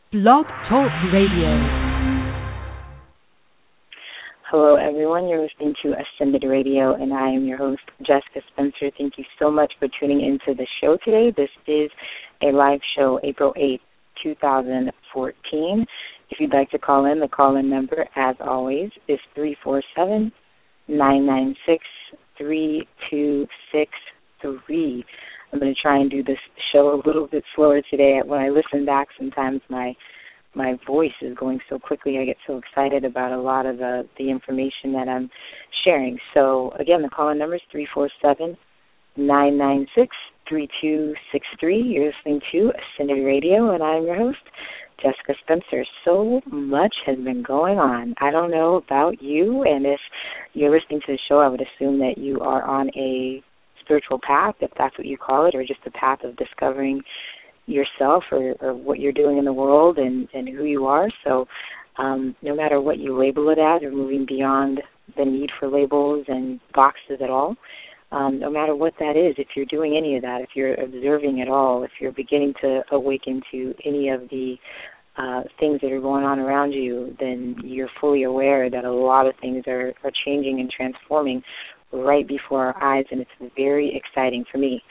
Blog Talk Radio. Hello, everyone. You're listening to Ascended Radio, and I am your host, Jessica Spencer. Thank you so much for tuning into the show today. This is a live show, April 8th, 2014. If you'd like to call in, the call-in number, as always, is 347-996-3263. I'm going to try and do this show a little bit slower today. When I listen back, sometimes my voice is going so quickly. I get so excited about a lot of the information that I'm sharing. So, again, the call-in number is 347-996-3263. You're listening to Ascended Radio, and I'm your host, Jessica Spencer. So much has been going on. I don't know about you, and if you're listening to the show, I would assume that you are on a spiritual path, if that's what you call it, or just a path of discovering yourself or what you're doing in the world and who you are. So no matter what you label it as, or moving beyond the need for labels and boxes at all, no matter what that is, if you're doing any of that, if you're observing at all, if you're beginning to awaken to any of the things that are going on around you, then you're fully aware that a lot of things are changing and transforming right before our eyes, and it's very exciting for me.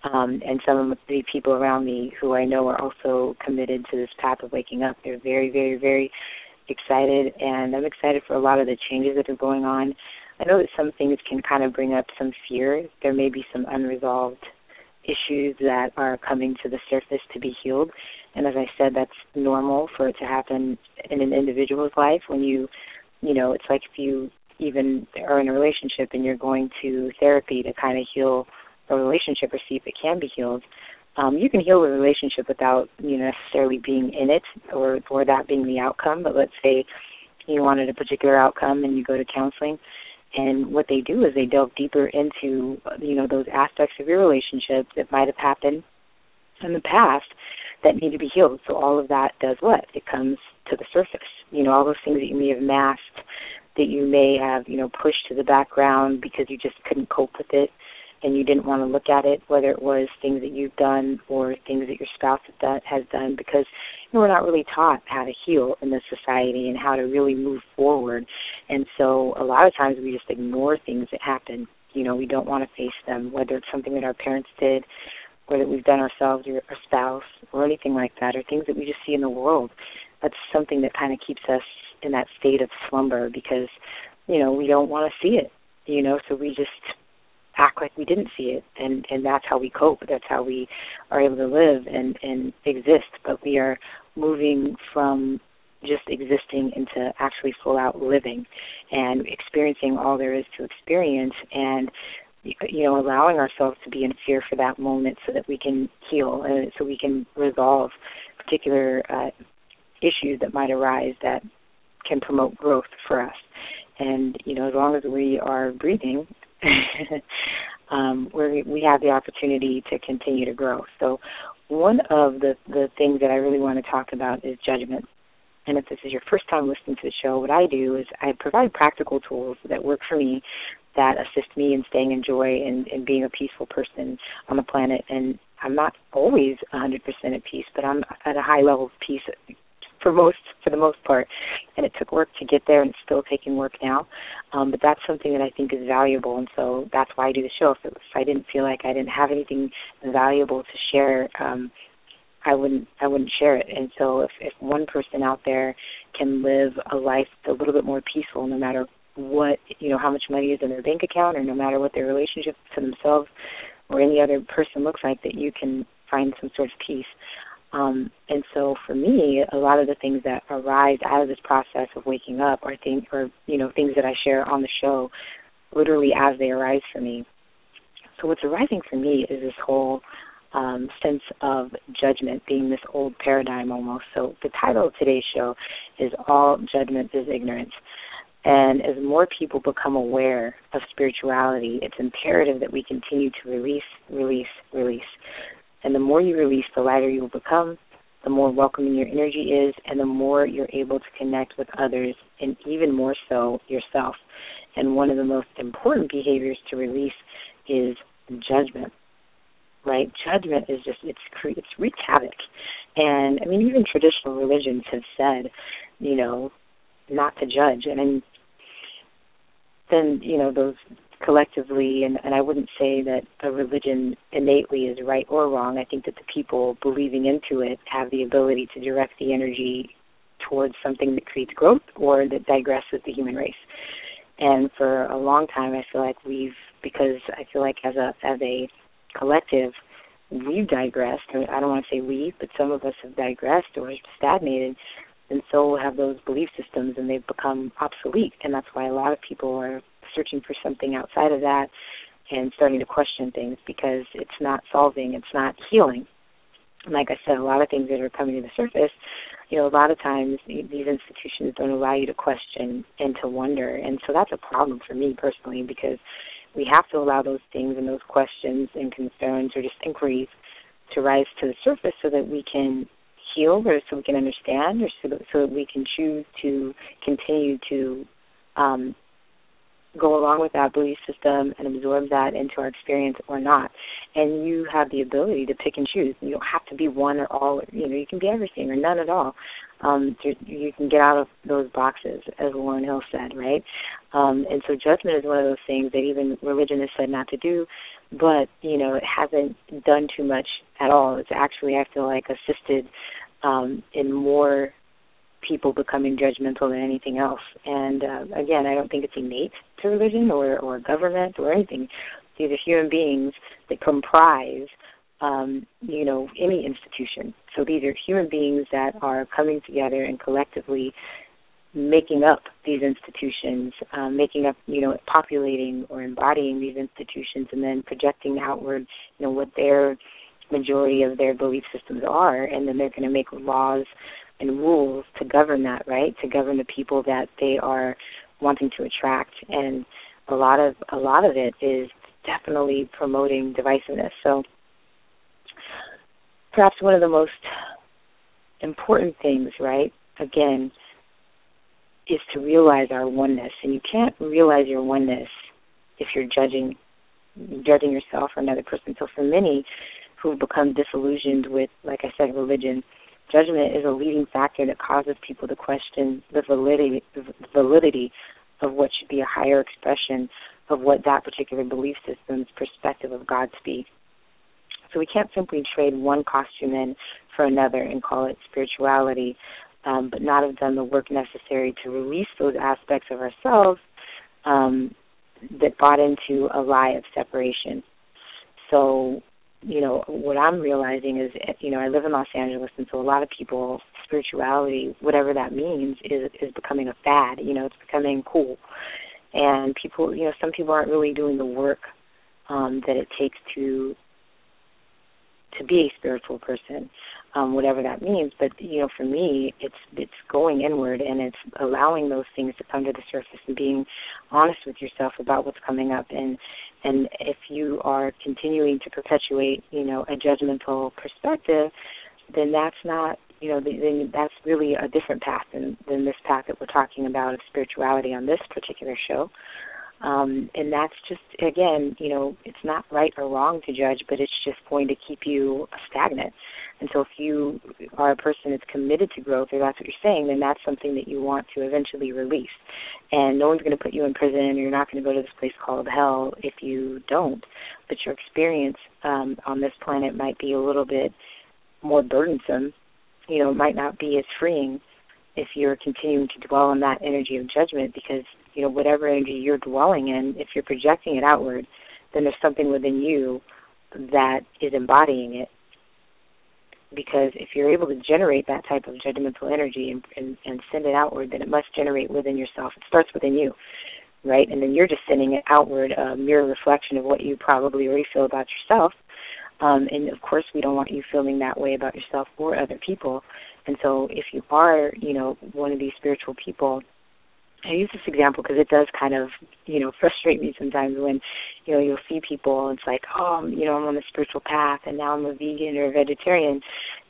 And some of the people around me who I know are also committed to this path of waking up. They're very, very, very excited, and I'm excited for a lot of the changes that are going on. I know that some things can kind of bring up some fear. There may be some unresolved issues that are coming to the surface to be healed. And as I said, that's normal for it to happen in an individual's life. When you know, it's like if you even are in a relationship and you're going to therapy to kind of heal a relationship or see if it can be healed. You can heal a relationship without necessarily being in it or that being the outcome. But let's say you wanted a particular outcome and you go to counseling, and what they do is they delve deeper into those aspects of your relationship that might have happened in the past that need to be healed. So all of that does what? It comes to the surface. All those things that you may have masked, that you may have pushed to the background because you just couldn't cope with it and you didn't want to look at it, whether it was things that you've done or things that your spouse has done, because we're not really taught how to heal in this society and how to really move forward. And so a lot of times we just ignore things that happen. We don't want to face them, whether it's something that our parents did or that we've done ourselves or our spouse or anything like that, or things that we just see in the world. That's something that kind of keeps us in that state of slumber because, we don't want to see it, so we just act like we didn't see it, and that's how we cope. That's how we are able to live and exist. But we are moving from just existing into actually full-out living and experiencing all there is to experience, and allowing ourselves to be in fear for that moment so that we can heal and so we can resolve particular issues that might arise that can promote growth for us. And, as long as we are breathing, we have the opportunity to continue to grow. So one of the things that I really want to talk about is judgment. And if this is your first time listening to the show, what I do is I provide practical tools that work for me, that assist me in staying in joy and being a peaceful person on the planet. And I'm not always 100% at peace, but I'm at a high level of peace for the most part, and it took work to get there, and it's still taking work now. But that's something that I think is valuable, and so that's why I do the show. If I didn't feel like I didn't have anything valuable to share, I wouldn't share it. And so if one person out there can live a life a little bit more peaceful, no matter what how much money is in their bank account, or no matter what their relationship to themselves or any other person looks like, that you can find some sort of peace. And so for me, a lot of the things that arise out of this process of waking up are things that I share on the show literally as they arise for me. So what's arising for me is this whole sense of judgment being this old paradigm almost. So the title of today's show is All Judgment is Ignorance. And as more people become aware of spirituality, it's imperative that we continue to release, release, release. And the more you release, the lighter you will become, the more welcoming your energy is, and the more you're able to connect with others, and even more so yourself. And one of the most important behaviors to release is judgment. Right? Judgment is just, it wreaks havoc. And, I mean, even traditional religions have said, you know, not to judge. And then, you know, those collectively, and I wouldn't say that a religion innately is right or wrong. I think that the people believing into it have the ability to direct the energy towards something that creates growth or that digresses the human race. And for a long time, I feel like because I feel like as a collective, we've digressed. I don't want to say we, but some of us have digressed or stagnated, and so have those belief systems, and they've become obsolete. And that's why a lot of people are searching for something outside of that and starting to question things, because it's not solving, it's not healing. And like I said, a lot of things that are coming to the surface, you know, a lot of times these institutions don't allow you to question and to wonder. And so that's a problem for me personally, because we have to allow those things and those questions and concerns or just inquiries to rise to the surface so that we can heal, or so we can understand, or so that we can choose to continue to go along with that belief system and absorb that into our experience or not. And you have the ability to pick and choose. You don't have to be one or all. You know, you can be everything or none at all. You can get out of those boxes, as Lauryn Hill said, right? And so judgment is one of those things that even religion has said not to do, but, you know, it hasn't done too much at all. It's actually, I feel like, assisted in more people becoming judgmental than anything else. And again, I don't think it's innate to religion or government or anything. These are human beings that comprise, you know, any institution. So these are human beings that are coming together and collectively making up these institutions, making up, you know, populating or embodying these institutions, and then projecting outward, you know, what their majority of their belief systems are, and then they're going to make laws and rules to govern that, right? To govern the people that they are wanting to attract. And a lot of it is definitely promoting divisiveness. So perhaps one of the most important things, right, again, is to realize our oneness. And you can't realize your oneness if you're judging yourself or another person. So for many who've become disillusioned with, like I said, religion, judgment is a leading factor that causes people to question the validity of what should be a higher expression of what that particular belief system's perspective of God speaks. So we can't simply trade one costume in for another and call it spirituality, but not have done the work necessary to release those aspects of ourselves that bought into a lie of separation. So, you know, what I'm realizing is, you know, I live in Los Angeles, and so a lot of people, spirituality, whatever that means, is becoming a fad. You know, it's becoming cool. And people, you know, some people aren't really doing the work that it takes to be a spiritual person, whatever that means. But, you know, for me, it's going inward, and it's allowing those things to come to the surface and being honest with yourself about what's coming up. And if you are continuing to perpetuate, you know, a judgmental perspective, then that's not, you know, then that's really a different path than this path that we're talking about of spirituality on this particular show. And that's just, again, you know, it's not right or wrong to judge, but it's just going to keep you stagnant. And so if you are a person that's committed to growth, or that's what you're saying, then that's something that you want to eventually release. And no one's going to put you in prison, or you're not going to go to this place called hell if you don't. But your experience on this planet might be a little bit more burdensome. You know, it might not be as freeing if you're continuing to dwell on that energy of judgment, because, you know, whatever energy you're dwelling in, if you're projecting it outward, then there's something within you that is embodying it. Because if you're able to generate that type of judgmental energy and send it outward, then it must generate within yourself. It starts within you, right? And then you're just sending it outward, a mirror reflection of what you probably already feel about yourself. And, of course, we don't want you feeling that way about yourself or other people. And so if you are, you know, one of these spiritual people, I use this example because it does kind of, you know, frustrate me sometimes when, you know, you'll see people, it's like, oh, you know, I'm on the spiritual path and now I'm a vegan or a vegetarian.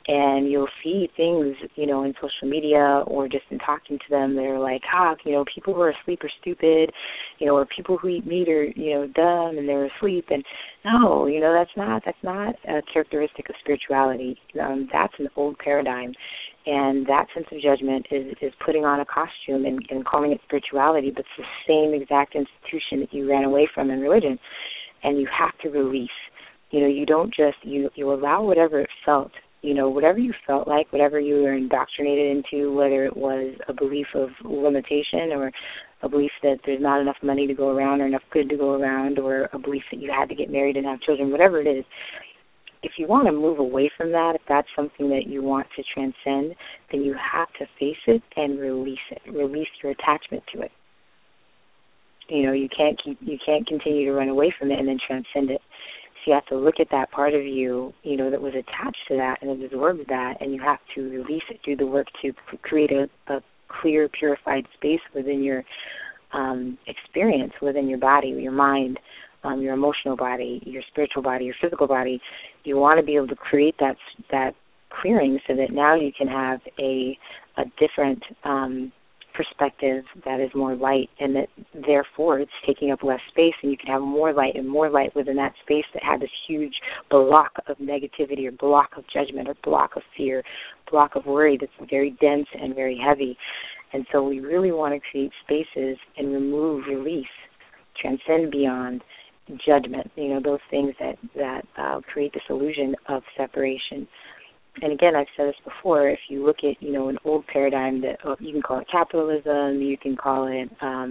And you'll see things, in social media or just in talking to them that are like, people who are asleep are stupid, or people who eat meat are, dumb and they're asleep. And no, that's not a characteristic of spirituality. That's an old paradigm. And that sense of judgment is putting on a costume and calling it spirituality, but it's the same exact institution that you ran away from in religion. And you have to release. You don't just, you allow whatever it felt. Whatever you felt like, whatever you were indoctrinated into, whether it was a belief of limitation or a belief that there's not enough money to go around or enough good to go around, or a belief that you had to get married and have children, whatever it is, if you want to move away from that, if that's something that you want to transcend, then you have to face it and release it. Release your attachment to it. You can't continue to run away from it and then transcend it. So you have to look at that part of you, that was attached to that and absorbed that, and you have to release it, do the work to create a clear, purified space within your experience, within your body, your mind, your emotional body, your spiritual body, your physical body. You want to be able to create that clearing so that now you can have a different perspective that is more light, and that therefore it's taking up less space, and you can have more light within that space that had this huge block of negativity or block of judgment or block of fear, block of worry that's very dense and very heavy. And so we really want to create spaces and release, transcend beyond judgment, those things that create this illusion of separation. And again, I've said this before, if you look at, an old paradigm that you can call it capitalism, you can call it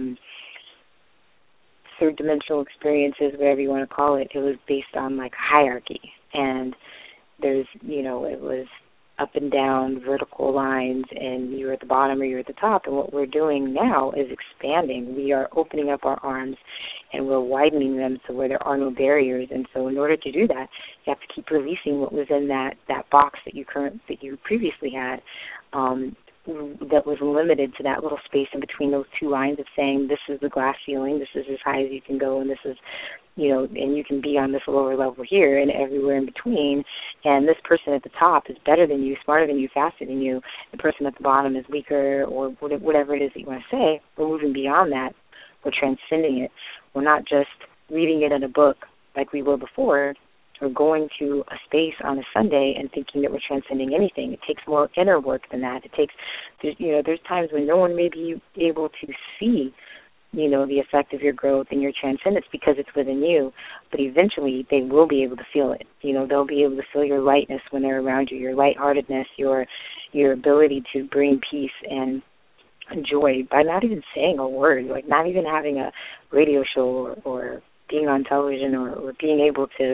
third dimensional experiences, whatever you want to call it, it was based on like hierarchy. And there's, it was up and down vertical lines, and you're at the bottom or you're at the top. And what we're doing now is expanding. We are opening up our arms and we're widening them so where there are no barriers. And so in order to do that, you have to keep releasing what was in that box that you previously had, that was limited to that little space in between those two lines of saying, this is the glass ceiling, this is as high as you can go, and this is, and you can be on this lower level here and everywhere in between. And this person at the top is better than you, smarter than you, faster than you. The person at the bottom is weaker, or whatever it is that you want to say. We're moving beyond that. We're transcending it. We're not just reading it in a book like we were before, or going to a space on a Sunday and thinking that we're transcending anything. It takes more inner work than that. It takes, there's times when no one may be able to see, the effect of your growth and your transcendence because it's within you, but eventually they will be able to feel it. They'll be able to feel your lightness when they're around you, your lightheartedness, your ability to bring peace and joy by not even saying a word, like not even having a radio show or being on television or being able to,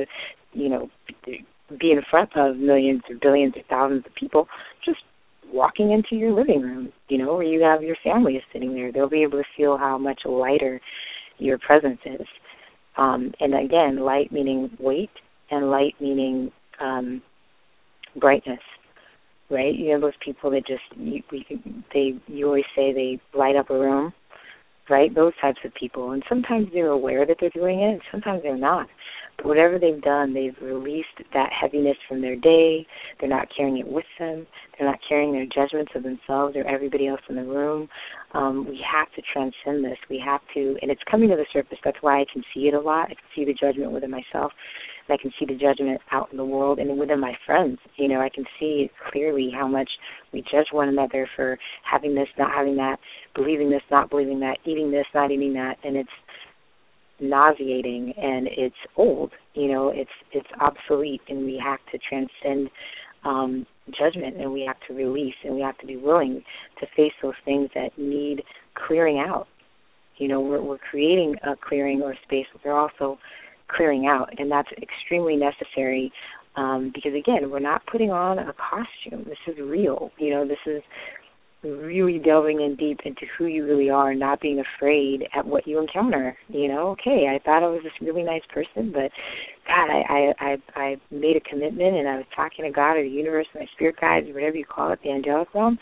be in front of millions or billions or thousands of people, just walking into your living room, where you have your family is sitting there. They'll be able to feel how much lighter your presence is. And again, light meaning weight and light meaning brightness, right? Those people that just, you always say they light up a room, right? Those types of people. And sometimes they're aware that they're doing it, and sometimes they're not. But whatever they've done, they've released that heaviness from their day. They're not carrying it with them. They're not carrying their judgments of themselves or everybody else in the room. We have to transcend this. We have to, and it's coming to the surface. That's why I can see it a lot. I can see the judgment within myself, and I can see the judgment out in the world and within my friends. I can see clearly how much we judge one another for having this, not having that, believing this, not believing that, eating this, not eating that, and it's nauseating and it's old, it's obsolete, and we have to transcend judgment, and we have to release, and we have to be willing to face those things that need clearing out. We're creating a clearing or a space, but they're also clearing out, and that's extremely necessary because, again, we're not putting on a costume. This is real. This is really delving in deep into who you really are, not being afraid at what you encounter. Okay, I thought I was this really nice person, but God, I made a commitment, and I was talking to God or the universe, my spirit guides, whatever you call it, the angelic realm,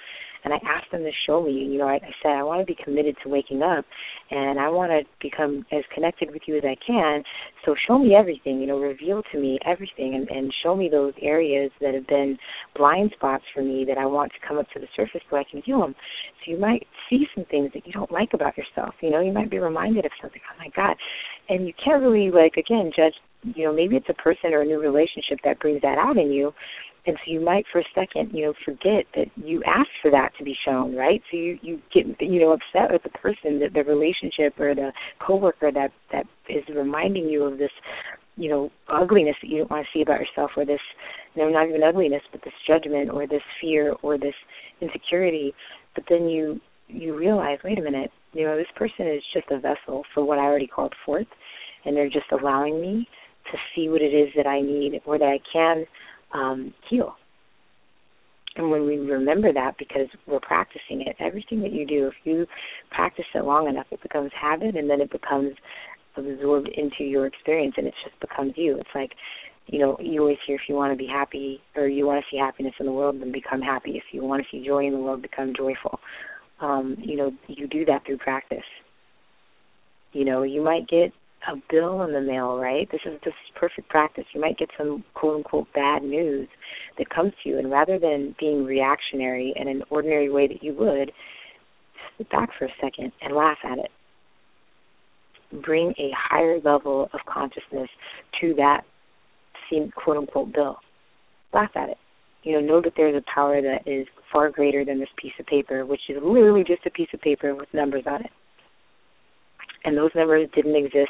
And I asked them to show me. I said, I want to be committed to waking up, and I want to become as connected with you as I can. So show me everything, reveal to me everything, and show me those areas that have been blind spots for me that I want to come up to the surface so I can heal them. So you might see some things that you don't like about yourself. You might be reminded of something, oh, my God. And you can't really, again, judge, maybe it's a person or a new relationship that brings that out in you. And so you might for a second, forget that you asked for that to be shown, right? So you get, upset with the person, the relationship or the coworker that is reminding you of this, ugliness that you don't want to see about yourself, or this, not even ugliness, but this judgment or this fear or this insecurity. But then you realize, wait a minute, this person is just a vessel for what I already called forth, and they're just allowing me to see what it is that I need or that I can heal. And when we remember that, because we're practicing it, everything that you do, if you practice it long enough, it becomes habit, and then it becomes absorbed into your experience, and it just becomes you. It's like, you always hear, if you want to be happy or you want to see happiness in the world, then become happy. If you want to see joy in the world, become joyful. You do that through practice. You might get a bill in the mail, right? This is perfect practice. You might get some quote-unquote bad news that comes to you, and rather than being reactionary in an ordinary way that you would, sit back for a second and laugh at it. Bring a higher level of consciousness to that quote-unquote bill. Laugh at it. Know that there's a power that is far greater than this piece of paper, which is literally just a piece of paper with numbers on it. And those numbers didn't exist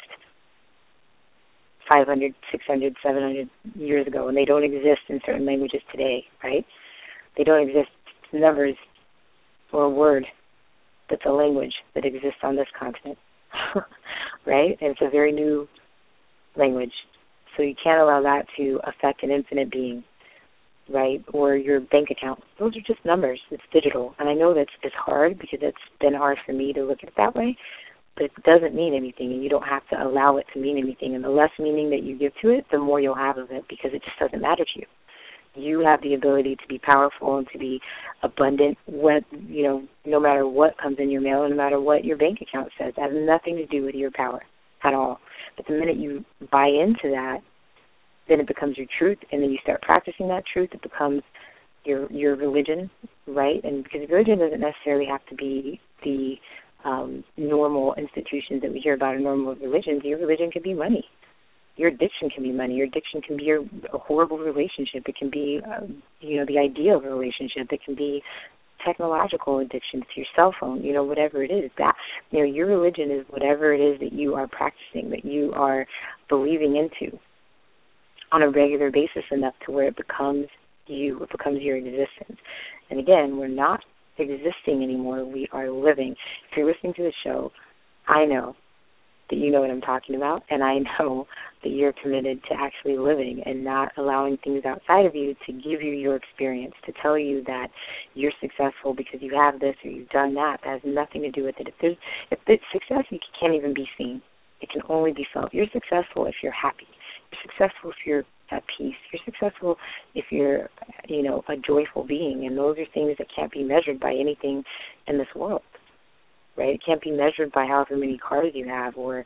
500, 600, 700 years ago, and they don't exist in certain languages today, right? They don't exist. Numbers or a word that's a language that exists on this continent, right? And it's a very new language. So you can't allow that to affect an infinite being, right? Or your bank account. Those are just numbers. It's digital. And I know it's hard because it's been hard for me to look at it that way. But it doesn't mean anything, and you don't have to allow it to mean anything. And the less meaning that you give to it, the more you'll have of it, because it just doesn't matter to you. You have the ability to be powerful and to be abundant, no matter what comes in your mail, and no matter what your bank account says. That has nothing to do with your power at all. But the minute you buy into that, then it becomes your truth, and then you start practicing that truth, it becomes your religion, right? And because religion doesn't necessarily have to be the normal institutions that we hear about in normal religions. Your religion can be money. Your addiction can be money. Your addiction can be a horrible relationship. It can be, the idea of a relationship. It can be technological addiction to your cell phone, whatever it is. That, your religion is whatever it is that you are practicing, that you are believing into on a regular basis enough to where it becomes you. It becomes your existence. And again, we're not existing anymore. We are living. If you're listening to the show, I know that you know what I'm talking about, and I know that you're committed to actually living and not allowing things outside of you to give you your experience, to tell you that you're successful because you have this or you've done that. That has nothing to do with it. If it's success, you can't even be seen. It can only be felt. You're successful if you're happy. You're successful if you're at peace. You're successful if you're, a joyful being, and those are things that can't be measured by anything in this world, right? It can't be measured by however many cars you have, or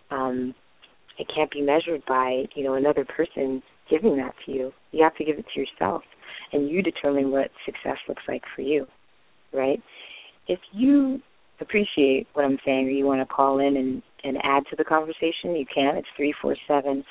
it can't be measured by, another person giving that to you. You have to give it to yourself, and you determine what success looks like for you, right? If you appreciate what I'm saying, or you want to call in and add to the conversation, you can. It's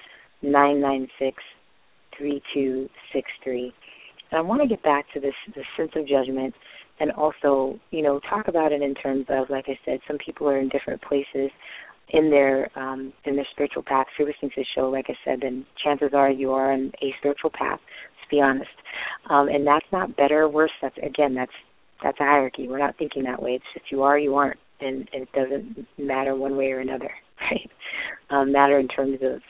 347-996-3263. And I want to get back to this sense of judgment, and also, talk about it in terms of, like I said, some people are in different places in their spiritual path. If you're listening to the show, like I said, then chances are you are on a spiritual path. Let's be honest. And that's not better or worse. That's a hierarchy. We're not thinking that way. It's just you are, you aren't, and it doesn't matter one way or another, right? Matter in terms of,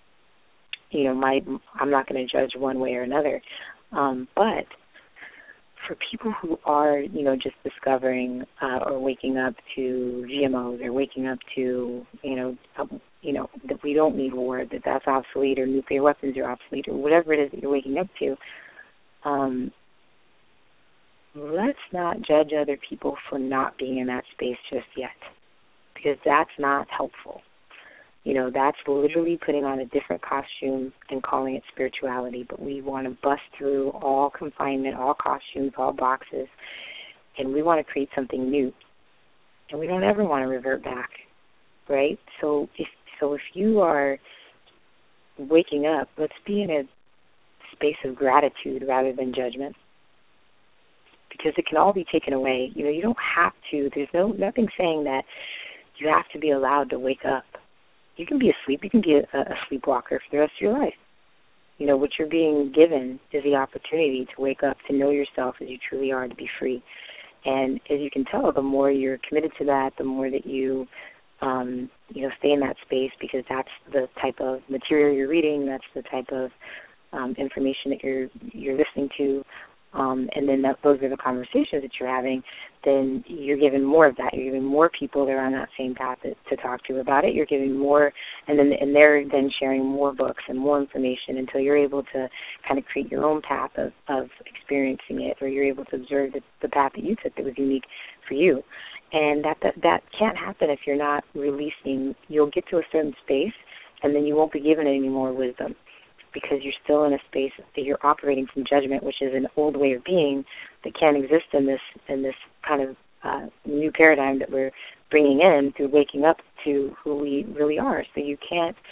I'm not going to judge one way or another. But for people who are, just discovering or waking up to GMOs, or waking up to, that we don't need war, that's obsolete, or nuclear weapons are obsolete, or whatever it is that you're waking up to, let's let's not judge other people for not being in that space just yet, because that's not helpful. That's literally putting on a different costume and calling it spirituality, but we want to bust through all confinement, all costumes, all boxes, and we want to create something new. And we don't ever want to revert back, right? So if you are waking up, let's be in a space of gratitude rather than judgment, because it can all be taken away. You don't have to. There's nothing saying that you have to be allowed to wake up. You can be asleep. You can be a sleepwalker for the rest of your life. What you're being given is the opportunity to wake up, to know yourself as you truly are, to be free. And as you can tell, the more you're committed to that, the more that you, stay in that space, because that's the type of material you're reading, that's the type of information that you're listening to, and then those are the conversations that you're having, then you're giving more of that. You're giving more people that are on that same path to talk to about it. You're giving more, and they're then sharing more books and more information until you're able to kind of create your own path of experiencing it, or you're able to observe the path that you took that was unique for you. And that can't happen if you're not releasing. You'll get to a certain space, and then you won't be given any more wisdom, because you're still in a space that you're operating from judgment, which is an old way of being that can't exist in this kind of new paradigm that we're bringing in through waking up to who we really are. So you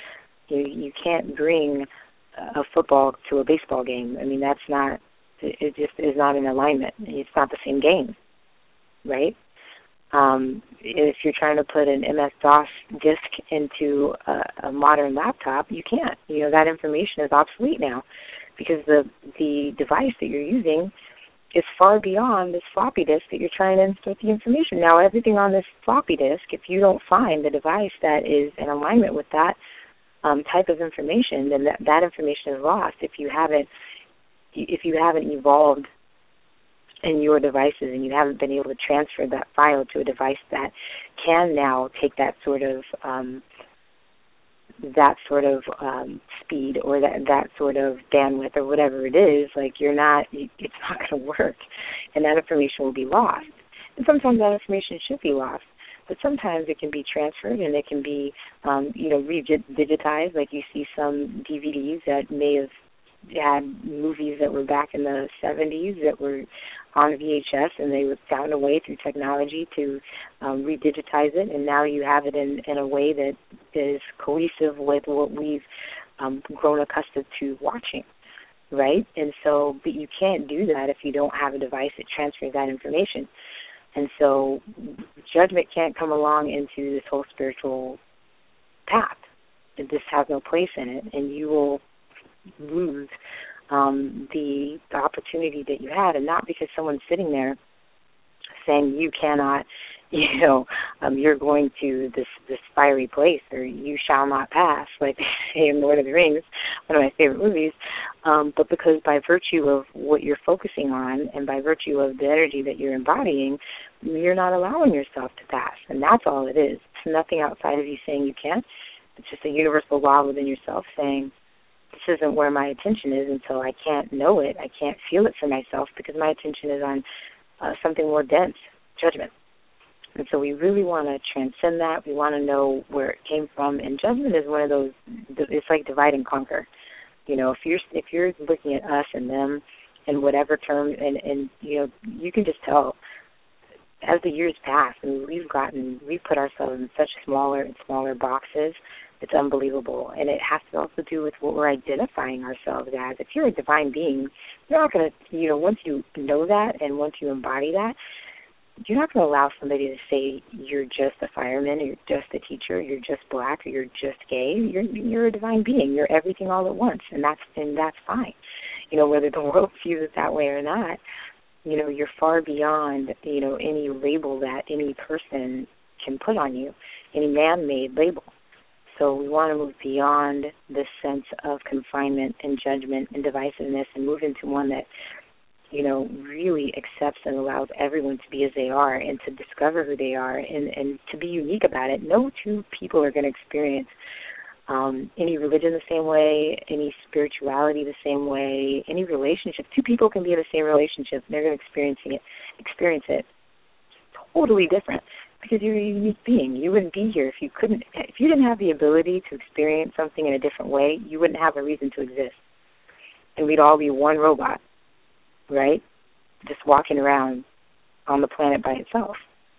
can't bring a football to a baseball game. I mean, that's not. It just is not in alignment. It's not the same game, right? If you're trying to put an MS-DOS disk into a modern laptop, you can't. That information is obsolete now, because the device that you're using is far beyond this floppy disk that you're trying to insert the information. Now, everything on this floppy disk, if you don't find the device that is in alignment with that type of information, then that information is lost. If you haven't evolved in your devices, and you haven't been able to transfer that file to a device that can now take that sort of speed, or that sort of bandwidth, or whatever it is, it's not going to work, and that information will be lost. And sometimes that information should be lost, but sometimes it can be transferred, and it can be digitized. Like you see some DVDs that may have had movies that were back in the 70s that were on VHS, and they found a way through technology to redigitize it, and now you have it in a way that is cohesive with what we've grown accustomed to watching, right? And so, but you can't do that if you don't have a device that transfers that information. And so judgment can't come along into this whole spiritual path. This has no place in it, and you will lose the opportunity that you had, and not because someone's sitting there saying you cannot, you're going to this fiery place, or you shall not pass, like they say in Lord of the Rings, one of my favorite movies, but because by virtue of what you're focusing on, and by virtue of the energy that you're embodying, you're not allowing yourself to pass, and that's all it is. It's nothing outside of you saying you can't. It's just a universal law within yourself saying, this isn't where my attention is until I can't know it. I can't feel it for myself, because my attention is on something more dense, judgment. And so we really want to transcend that. We want to know where it came from. And judgment is one of those, it's like divide and conquer. If you're looking at us and them in whatever term, and you can just tell as the years pass, and we've put ourselves in such smaller and smaller boxes. It's unbelievable, and it has to also do with what we're identifying ourselves as. If you're a divine being, you're not going to, once you know that and once you embody that, you're not going to allow somebody to say you're just a fireman, or you're just a teacher, you're just black, or you're just gay. You're a divine being. You're everything all at once, and that's fine. Whether the world views it that way or not, you're far beyond, any label that any person can put on you, any man-made label. So we want to move beyond this sense of confinement and judgment and divisiveness, and move into one that, really accepts and allows everyone to be as they are, and to discover who they are, and to be unique about it. No two people are going to experience any religion the same way, any spirituality the same way, any relationship. Two people can be in the same relationship, and they're going to experience experience it totally different, because you're a unique being. You wouldn't be here if you didn't have the ability to experience something in a different way. You wouldn't have a reason to exist, and we'd all be one robot, right? Just walking around on the planet by itself.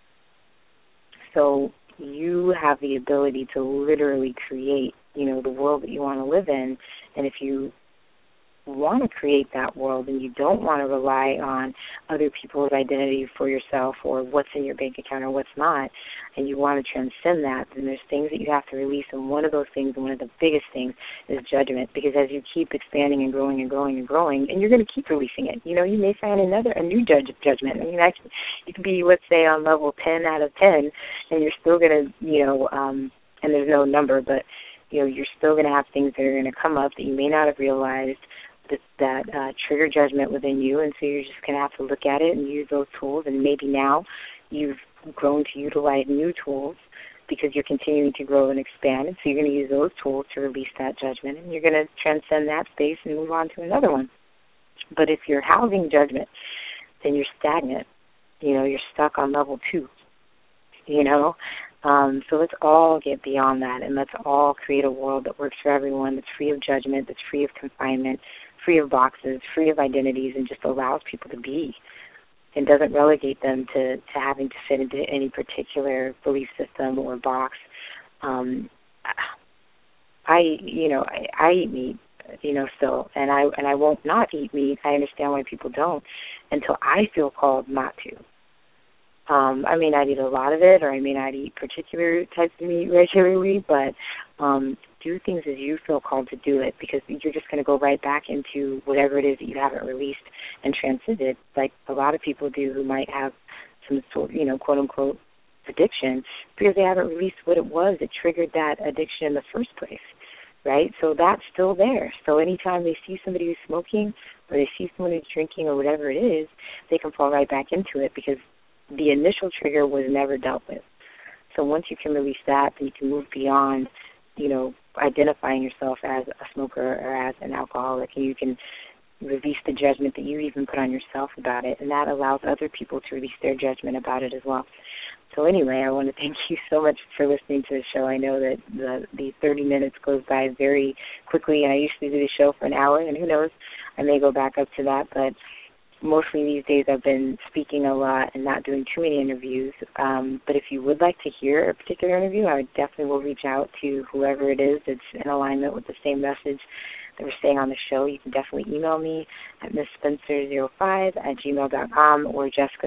So you have the ability to literally create, the world that you want to live in. And if you want to create that world and you don't want to rely on other people's identity for yourself or what's in your bank account or what's not, and you want to transcend that, then there's things that you have to release. And one of those things, and one of the biggest things, is judgment. Because as you keep expanding and growing and growing and growing, and you're going to keep releasing it, you may find a new judgment. I mean, you could be, let's say, on level 10 out of 10, and you're still going to, and there's no number, but, you're still going to have things that are going to come up that you may not have realized that trigger judgment within you. And so you're just going to have to look at it and use those tools. And maybe now you've grown to utilize new tools because you're continuing to grow and expand. And so you're going to use those tools to release that judgment. And you're going to transcend that space and move on to another one. But if you're housing judgment, then you're stagnant. You're stuck on level 2. So let's all get beyond that, and let's all create a world that works for everyone, that's free of judgment, that's free of confinement, free of boxes, free of identities, and just allows people to be, and doesn't relegate them to having to fit into any particular belief system or box. I eat meat, still, and I won't not eat meat. I understand why people don't until I feel called not to. I may not eat a lot of it, or I may not eat particular types of meat regularly, but do things as you feel called to do it, because you're just going to go right back into whatever it is that you haven't released and transcended, like a lot of people do who might have some sort, quote-unquote addiction, because they haven't released what it was that triggered that addiction in the first place, right? So that's still there. So anytime they see somebody who's smoking or they see someone who's drinking or whatever it is, they can fall right back into it because the initial trigger was never dealt with. So once you can release that, then you can move beyond, identifying yourself as a smoker or as an alcoholic, and you can release the judgment that you even put on yourself about it, and that allows other people to release their judgment about it as well. So anyway, I want to thank you so much for listening to the show. I know that the 30 minutes goes by very quickly, and I used to do the show for an hour, and who knows, I may go back up to that, but mostly these days I've been speaking a lot and not doing too many interviews. But if you would like to hear a particular interview, I definitely will reach out to whoever it is that's in alignment with the same message that we're saying on the show. You can definitely email me at missspencer05@gmail.com or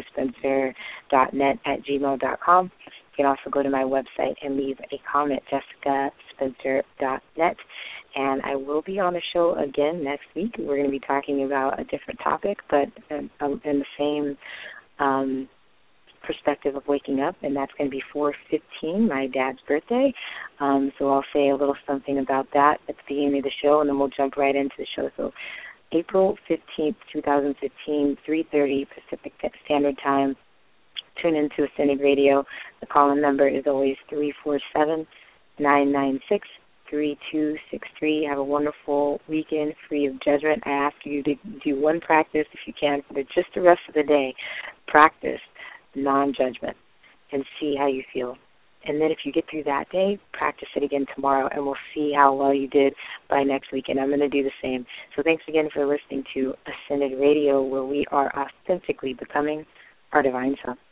jessicaspencer.net@gmail.com. You can also go to my website and leave a comment, jessicaspencer.net. And I will be on the show again next week. We're going to be talking about a different topic, but in the same perspective of waking up, and that's going to be 4/15, my dad's birthday. So I'll say a little something about that at the beginning of the show, and then we'll jump right into the show. So April 15th, 2015, 3:30 Pacific Standard Time. Tune into Ascended Radio. The call-in number is always 347-996-3263. Have a wonderful weekend free of judgment. I ask you to do one practice, if you can, for just the rest of the day. Practice non-judgment and see how you feel. And then if you get through that day, practice it again tomorrow, and we'll see how well you did by next week. And I'm going to do the same. So thanks again for listening to Ascended Radio, where we are authentically becoming our divine self.